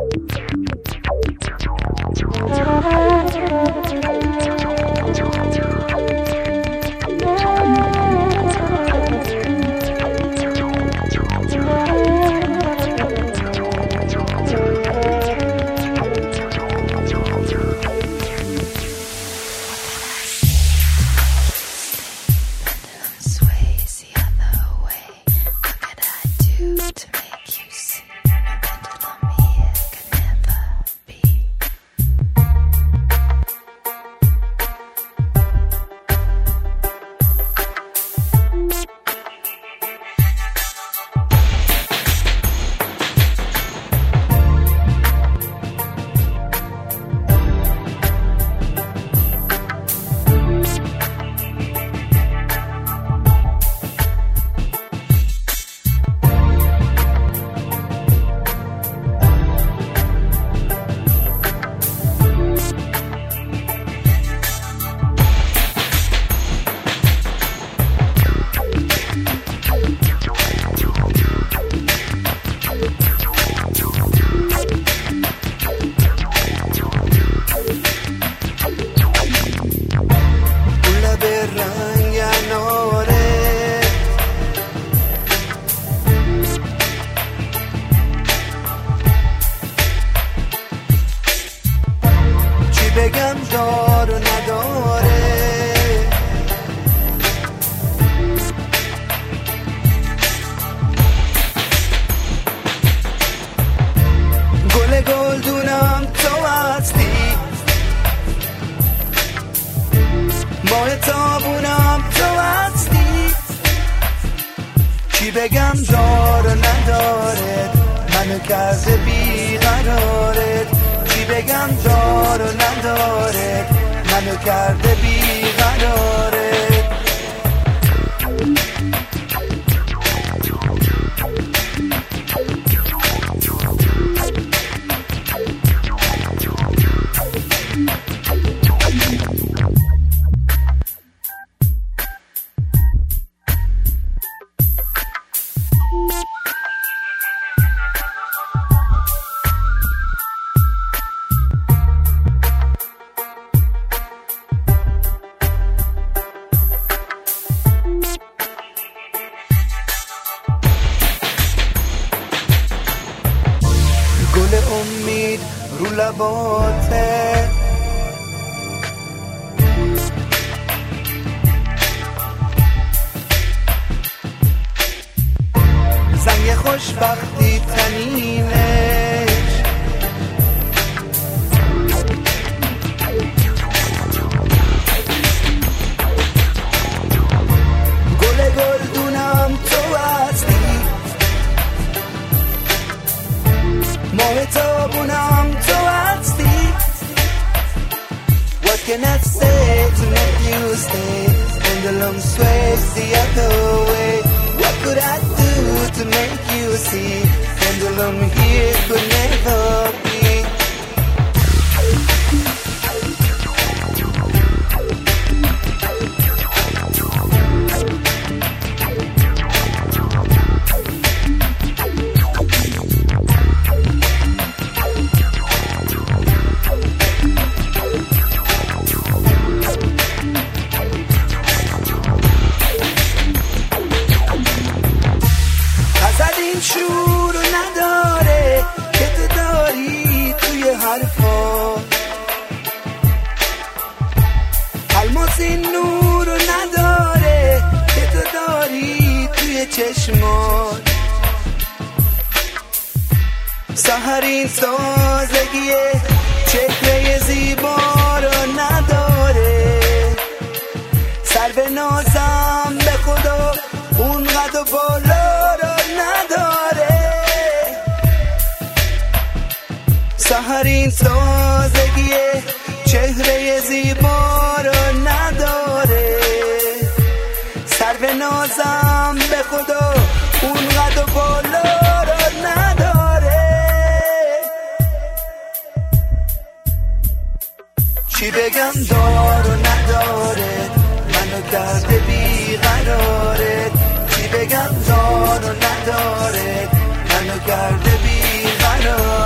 بگم دار و نداره، گل گلدونم تو هستی، ماه تابونم تو هستی. چی بگم دار و نداره، منو کرده بیقراره. چی بگم دار و نداره، منو کرده بیقراره. گل امید رو لباته، زنگ خوشبختی تنینش، گل گلدونم تو هستی، ماه تابونم تو هستی. What can I say to make you stay? Pendulum sways the other way. What could I do to make you see? Pendulum here could never be. شور نداره که تو داری توی حرفا، الماس این نور نداره که تو داری توی چشمات. سحر این سازگی چهره زیبا رو نداره، سر به نازم به خدا اون قد و بالا رو نداره. سحر این سازگی چهره زیبا رو نداره، سر به نازم به خدا اون قد و بالا رو نداره. چی بگم دار و نداره، منو کرده بیقراره. چی بگم دار و نداره، منو کرده بیقراره.